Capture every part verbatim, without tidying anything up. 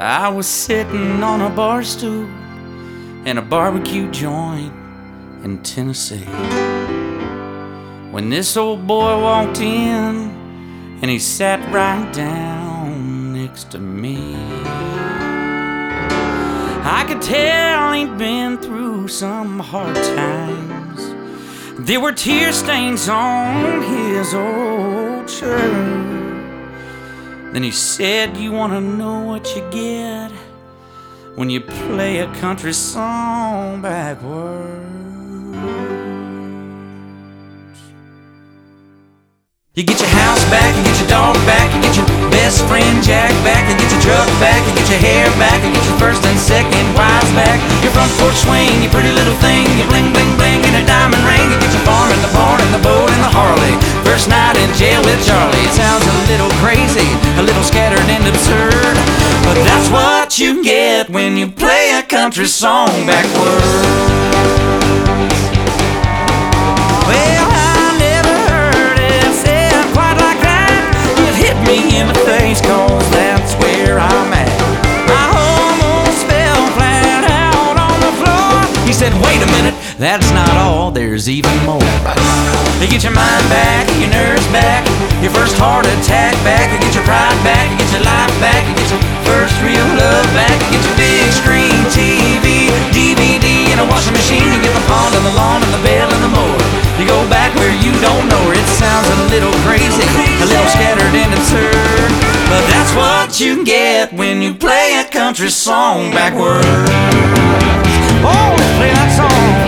I was sitting on a bar stool in a barbecue joint in Tennessee when this old boy walked in and he sat right down next to me. I could tell he'd been through some hard times. There were tear stains on his old shirt. Then he said, "You wanna know what you get when you play a country song backwards? You get your house back, you get your dog back, you get your best friend Jack back, you get your truck back, you get your hair back, you get your first and second wives back, your front porch swing, your pretty little thing, your bling bling bling and a diamond ring, you get your farm and the barn and the boat and the Harley. First night in jail with Charlie. It sounds a little crazy, a little scattered and absurd, but that's what you get when you play a country song backwards. Well, I never heard it said quite like that. It hit me in the face, cause that's where I'm at. I almost fell flat out on the floor. He said, "Wait a minute, that's not all, there's even more." You get your mind back, your nerves back, your first heart attack back, you get your pride back, you get your life back, you get your first real love back, you get your big screen T V, D V D, and a washing machine, you get the pond and the lawn and the bell and the mower. You go back where you don't know her. It sounds a little crazy, a little scattered and absurd, but that's what you get when you play a country song backwards. Oh, let's play that song.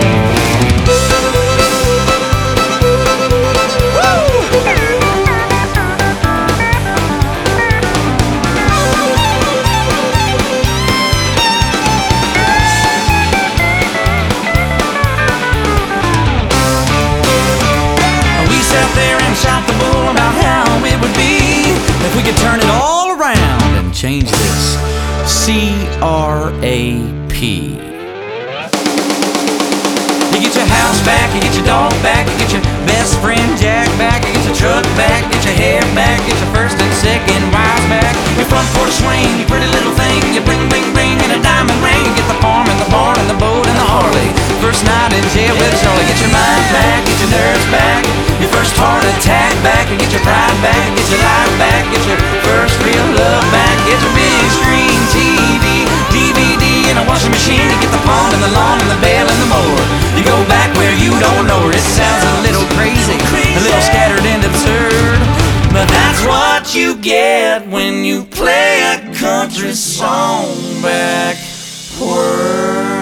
Shot the bull about how it would be if we could turn it all around and change this. C R A P. You get your house back, you get your dog back, you get your best friend Jack back, you get your truck back, get your hair back, get your first and second wives back, your front porch swing, your pretty little thing, you bling bling bling and a diamond ring, you get the farm and the barn and the boat and the Harley. First night in jail with Charlie. Get your mind back, get your nerves back, your first heart attack back, and get your pride back, get your life back, get your first real love back, get your big screen T V, D V D, and a washing machine, you get the pond and the lawn and the bell and the mower. You go back where you don't know her. It sounds a little crazy, a little scattered and absurd, but that's what you get when you play a country song backwards.